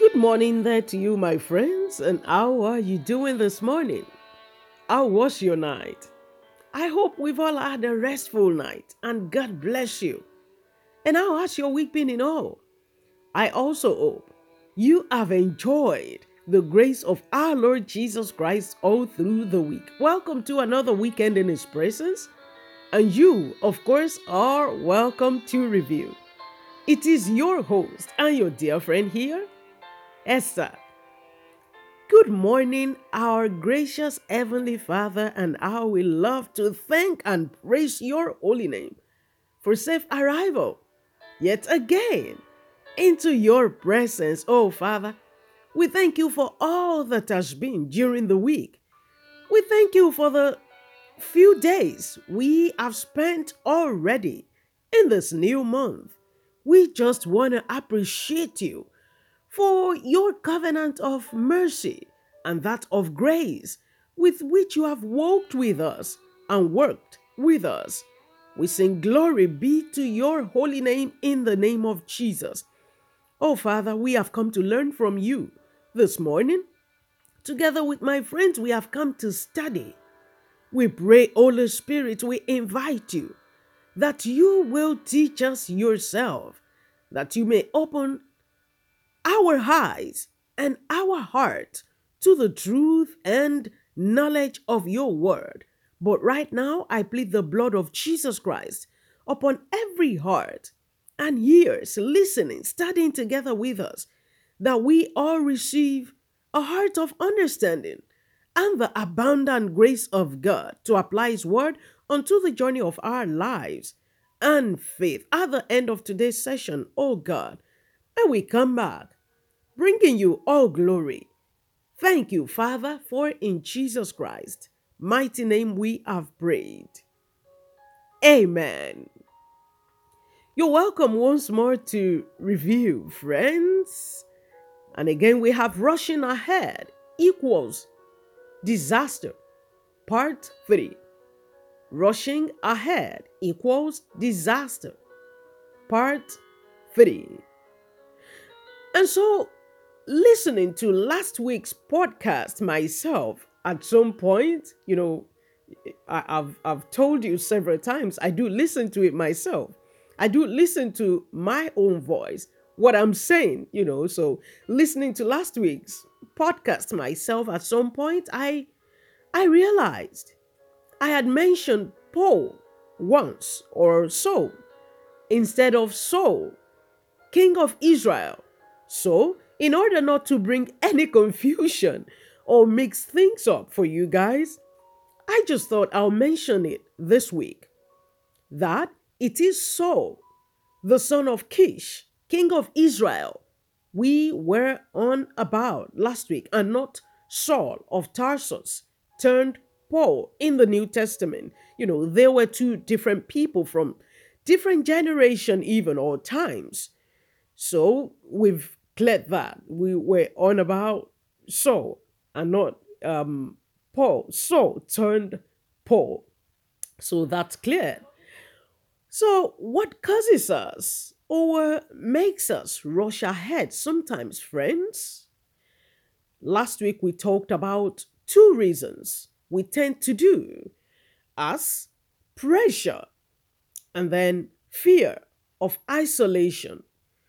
Good morning there to you, my friends, and how are you doing this morning? How was your night? I hope we've all had a restful night and God bless you. And how has your week been in all? I also hope you have enjoyed the grace of our Lord Jesus Christ all through the week. Welcome to another weekend in His presence, and you, of course, are welcome to review. It is your host and your dear friend here, Esther. Good morning, our gracious Heavenly Father, and how we love to thank and praise your holy name for safe arrival yet again into your presence. Oh, Father, we thank you for all that has been during the week. We thank you for the few days we have spent already in this new month. We just want to appreciate you for your covenant of mercy and that of grace with which you have walked with us and worked with us. We sing glory be to your holy name in the name of Jesus. Oh, Father, we have come to learn from you this morning. Together with my friends, we have come to study. We pray, Holy Spirit, we invite you that you will teach us yourself, that you may open our eyes and our heart to the truth and knowledge of your word. But right now, I plead the blood of Jesus Christ upon every heart and ears listening, studying together with us, that we all receive a heart of understanding and the abundant grace of God to apply His word unto the journey of our lives and faith. At the end of today's session, oh God, when we come back, bringing you all glory. Thank you, Father, for in Jesus Christ, mighty name we have prayed. Amen. You're welcome once more to review, friends. And again, we have rushing ahead equals disaster. Part 3. Rushing ahead equals disaster. Part 3. And so listening to last week's podcast myself at some point, I've told you several times, I do listen to it myself. I do listen to my own voice, what I'm saying, so listening to last week's podcast myself at some point, I realized I had mentioned Paul once or so instead of Saul, king of Israel. So, in order not to bring any confusion or mix things up for you guys, I just thought I'll mention it this week that it is Saul, the son of Kish, king of Israel, we were on about last week, and not Saul of Tarsus turned Paul in the New Testament. There were two different people from different generation even or times. So we've cleared that. We were on about Saul and not Paul. Saul turned Paul. So that's clear. So what causes us or makes us rush ahead sometimes, friends? Last week we talked about two reasons we tend to do as pressure and then fear of isolation.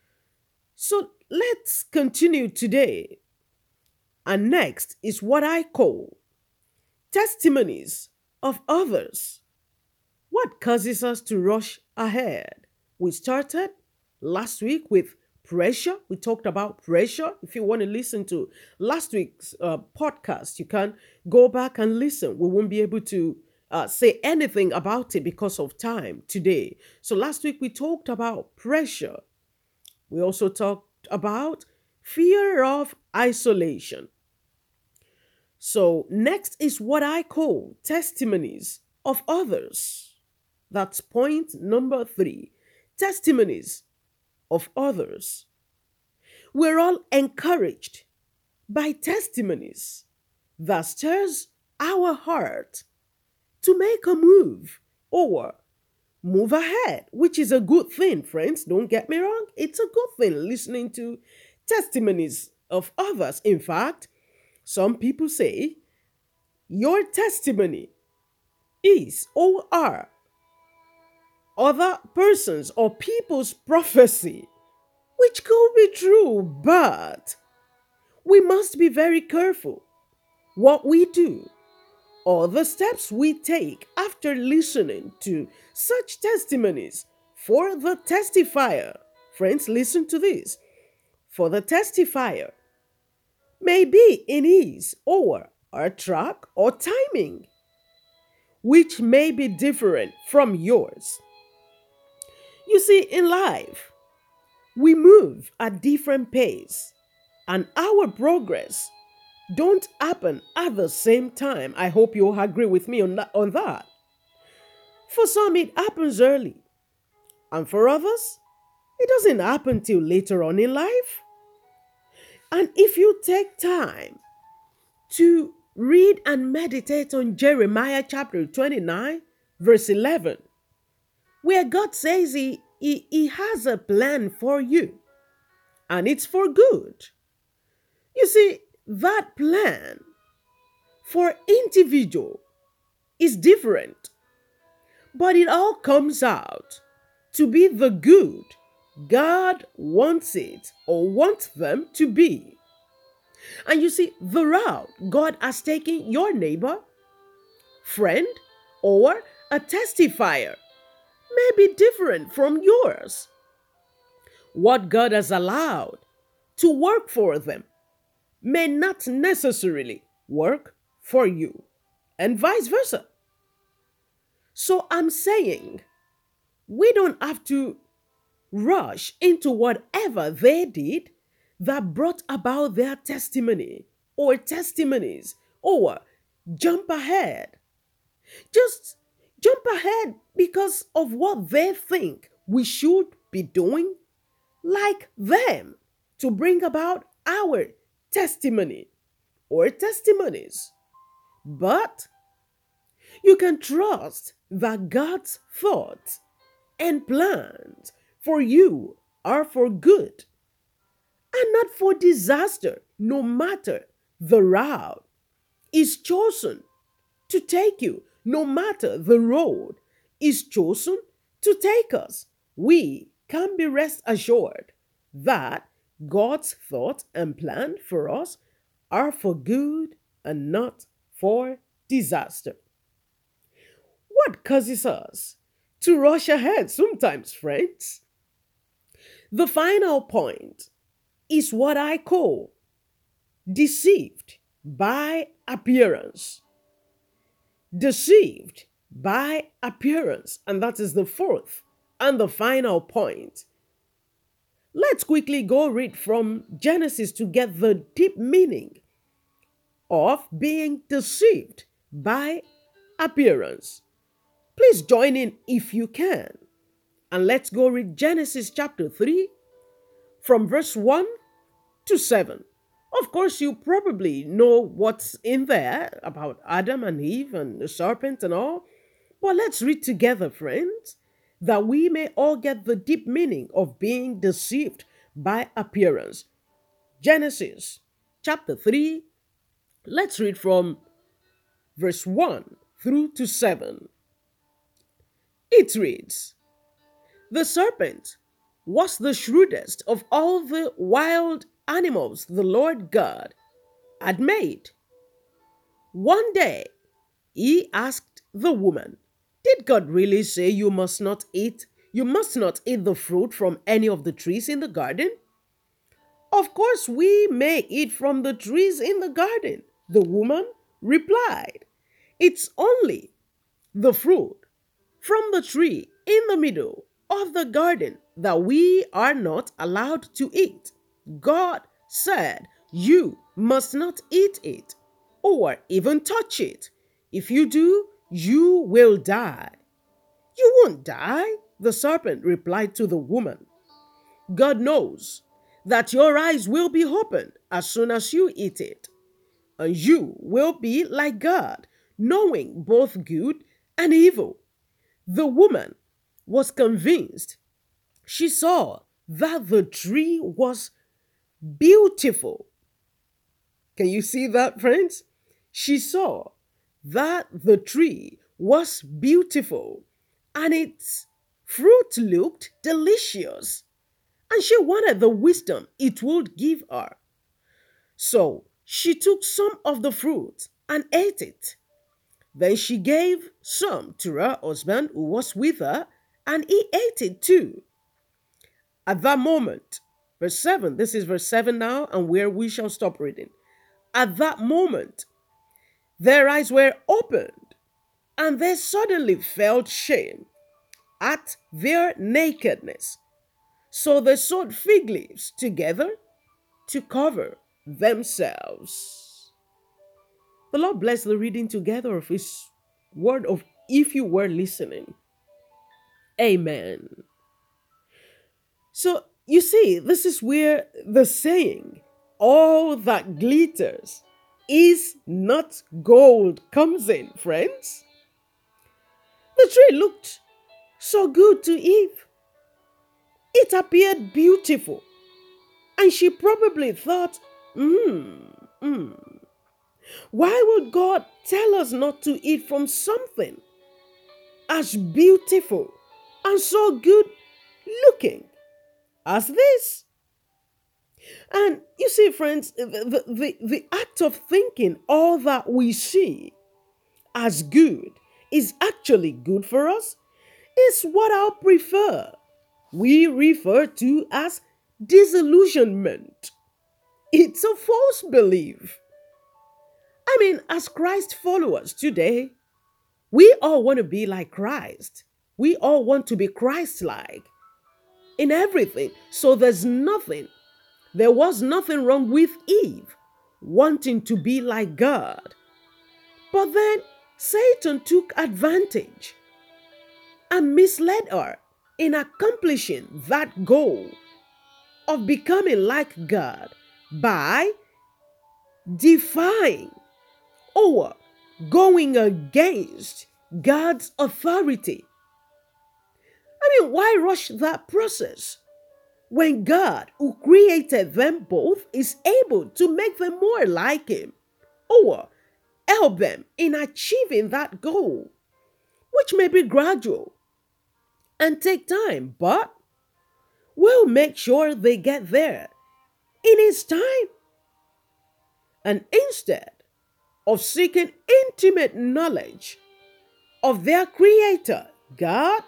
So let's continue today. And next is what I call testimonies of others. What causes us to rush ahead? We started last week with pressure. We talked about pressure. If you want to listen to last week's podcast, you can go back and listen. We won't be able to say anything about it because of time today. So last week we talked about pressure. We also talked about fear of isolation. So, next is what I call testimonies of others. That's point number 3. Testimonies of others. We're all encouraged by testimonies that stirs our heart to make a move or move ahead, which is a good thing, friends. Don't get me wrong. It's a good thing listening to testimonies of others. In fact, some people say your testimony is or are other persons or people's prophecy, which could be true, but we must be very careful what we do or the steps we take after listening to such testimonies. For the testifier, friends, listen to this. For the testifier may be in his or her track or timing, which may be different from yours. You see, in life, we move at different pace, and our progress don't happen at the same time. I hope you agree with me on that. For some, it happens early, and for others, it doesn't happen till later on in life. And if you take time to read and meditate on Jeremiah chapter 29, verse 11, where God says he has a plan for you, and it's for good. You see, that plan for individual is different, but it all comes out to be the good God wants it or wants them to be. And you see, the route God has taken your neighbor, friend, or a testifier may be different from yours. What God has allowed to work for them may not necessarily work for you, and vice versa. So I'm saying we don't have to rush into whatever they did that brought about their testimony or testimonies, or jump ahead. Just jump ahead because of what they think we should be doing, like them, to bring about our testimony or testimonies. But you can trust that God's thoughts and plans for you are for good and not for disaster, no matter the route is chosen to take you, no matter the road is chosen to take us. We can be rest assured that God's thought and plan for us are for good and not for disaster. What causes us to rush ahead sometimes, friends? The final point is what I call deceived by appearance. Deceived by appearance. And that is the fourth and the final point. Let's quickly go read from Genesis to get the deep meaning of being deceived by appearance. Please join in if you can. And let's go read Genesis chapter 3 from verse 1 to 7. Of course, you probably know what's in there about Adam and Eve and the serpent and all. But let's read together, friends, that we may all get the deep meaning of being deceived by appearance. Genesis chapter 3, let's read from verse 1 through to 7. It reads, "The serpent was the shrewdest of all the wild animals the Lord God had made. One day, he asked the woman, 'Did God really say you must not eat? You must not eat the fruit from any of the trees in the garden?' 'Of course, we may eat from the trees in the garden,' the woman replied. 'It's only the fruit from the tree in the middle of the garden that we are not allowed to eat. God said you must not eat it or even touch it. If you do, you will die.' 'You won't die,' the serpent replied to the woman. 'God knows that your eyes will be opened as soon as you eat it, and you will be like God, knowing both good and evil.' The woman was convinced. She saw that the tree was beautiful Can you see that, friends? She saw that the tree was beautiful and its fruit looked delicious, and she wanted the wisdom it would give her. So she took some of the fruit and ate it. Then she gave some to her husband who was with her, and he ate it too. At that moment, verse 7, this is verse 7 now, and where we shall stop reading. At that moment, their eyes were opened, and they suddenly felt shame at their nakedness. So they sewed fig leaves together to cover themselves. The Lord bless the reading together of His word of if you were listening. Amen. So you see, this is where the saying, all that glitters is not gold, comes in, friends. The tree looked so good to Eve. It appeared beautiful. And she probably thought, why would God tell us not to eat from something as beautiful and so good looking as this? And you see, friends, the act of thinking all that we see as good is actually good for us is what we refer to as disillusionment. It's a false belief. I mean, as Christ followers today, we all want to be like Christ. We all want to be Christ-like in everything. So there was nothing wrong with Eve wanting to be like God. But then Satan took advantage and misled her in accomplishing that goal of becoming like God by defying or going against God's authority. I mean, why rush that process when God, who created them both, is able to make them more like Him or help them in achieving that goal, which may be gradual and take time, but will make sure they get there in His time. And instead of seeking intimate knowledge of their Creator, God,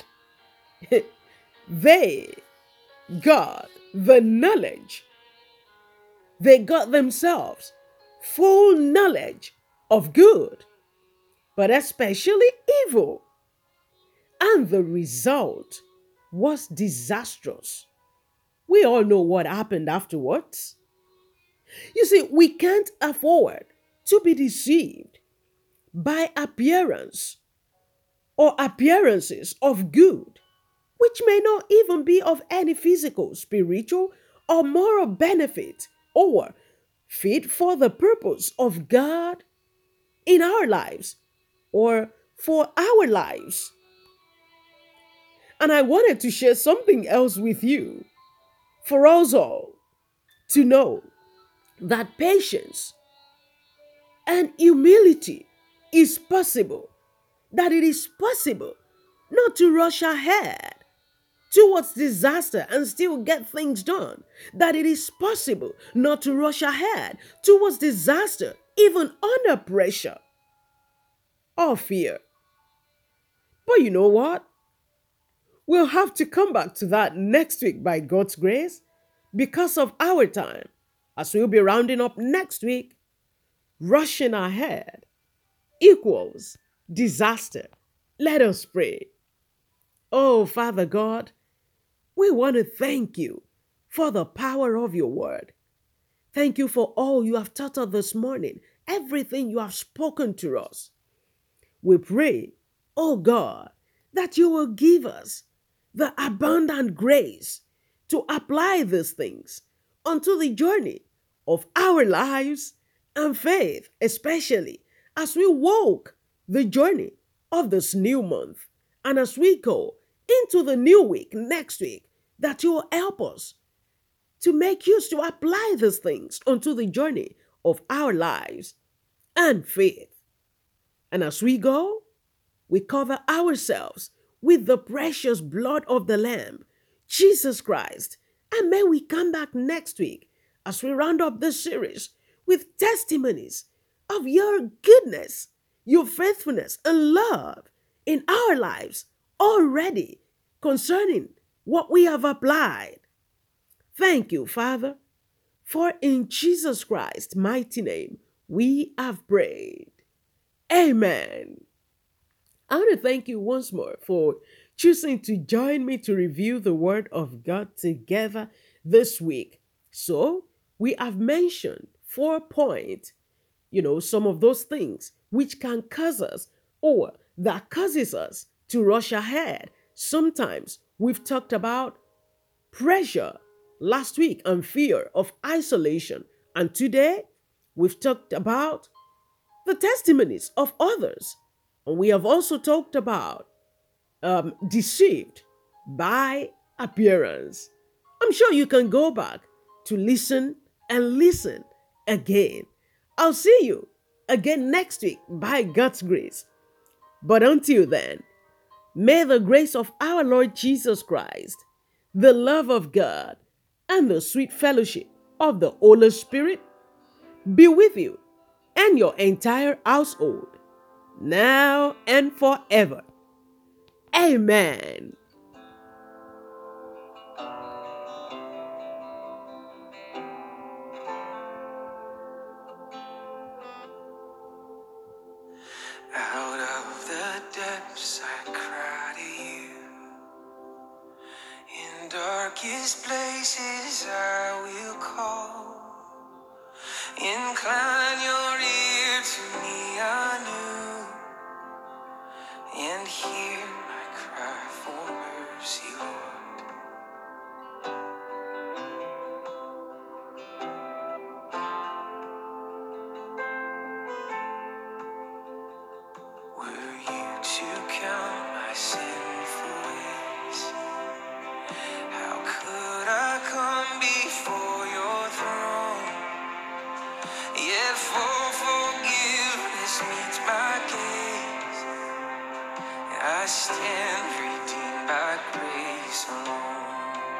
they got the knowledge. They got themselves full knowledge of good, but especially evil. And the result was disastrous. We all know what happened afterwards. You see, we can't afford to be deceived by appearance or appearances of good, which may not even be of any physical, spiritual, or moral benefit or fit for the purpose of God in our lives or for our lives. And I wanted to share something else with you for us all to know that patience and humility is possible, that it is possible not to rush ahead towards disaster and still get things done, that it is possible not to rush ahead towards disaster even under pressure or fear. But you know what? We'll have to come back to that next week by God's grace because of our time, as we'll be rounding up next week. Rushing ahead equals disaster. Let us pray. Oh, Father God, we want to thank you for the power of your word. Thank you for all you have taught us this morning, everything you have spoken to us. We pray, oh God, that you will give us the abundant grace to apply these things onto the journey of our lives and faith, especially as we walk the journey of this new month and as we go into the new week next week, that you will help us to make use to apply these things onto the journey of our lives and faith. And as we go, we cover ourselves with the precious blood of the Lamb, Jesus Christ. And may we come back next week as we round up this series with testimonies of your goodness, your faithfulness, and love in our lives already concerning what we have applied. Thank you, Father, for in Jesus Christ's mighty name we have prayed. Amen. I want to thank you once more for choosing to join me to review the Word of God together this week. So, we have mentioned 4 points, some of those things which can cause us or that causes us to rush ahead. Sometimes we've talked about pressure last week and fear of isolation. And today we've talked about the testimonies of others. And we have also talked about deceived by appearance. I'm sure you can go back to listen and listen again. I'll see you again next week by God's grace. But until then, may the grace of our Lord Jesus Christ, the love of God, and the sweet fellowship of the Holy Spirit be with you and your entire household, now and forever. Amen. Out of the depths I cry to you. In darkest places I will call. Incline your ear to me anew, and hear my cry for mercy, Lord. Were you to count my sinful ways, how could I come before your throne? Yet for forgiveness meets my gaze, I stand redeemed by grace alone.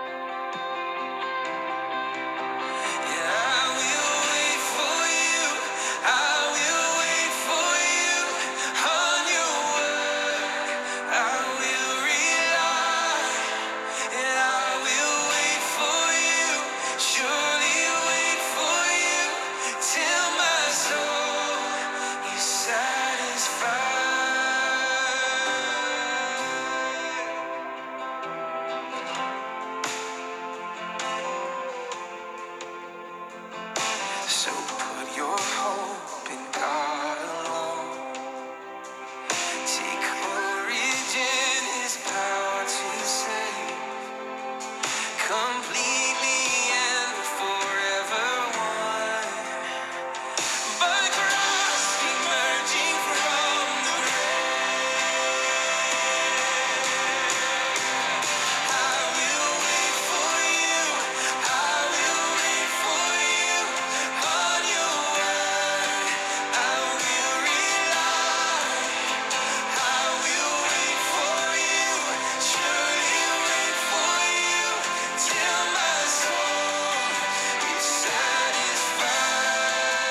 And I will wait for you, I will wait for you, on your word I will rely. And I will wait for you, surely wait for you, till my soul is satisfied. So put your hope in God alone. Take courage in His power to save, completely and forever one. By Christ emerging from the I will wait for you, I will wait for you, on your word I will rely. I will wait for you, surely wait for you, till my soul is satisfied.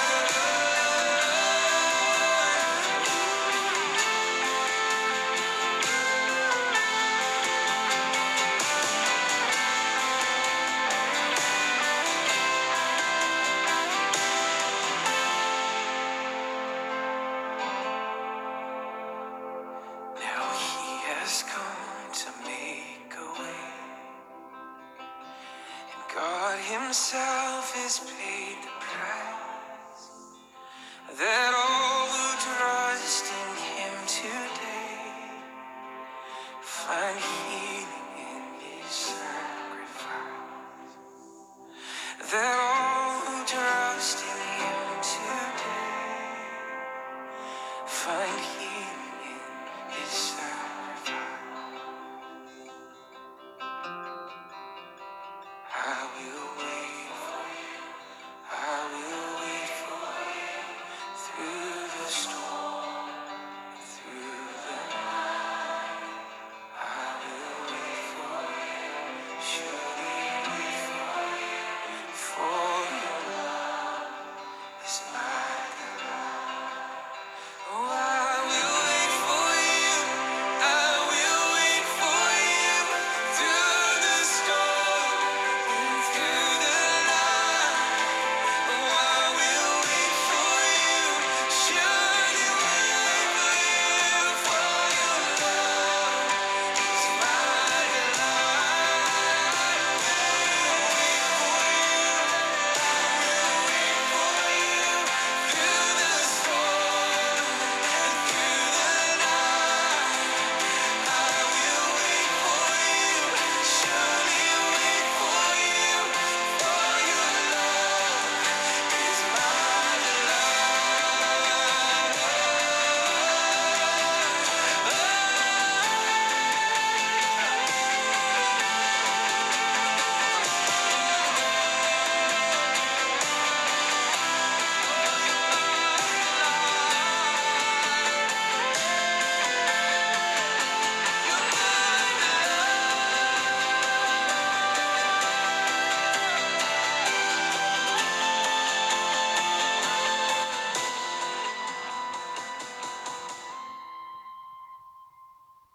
Now He has come to make a way, and God Himself has paid the price that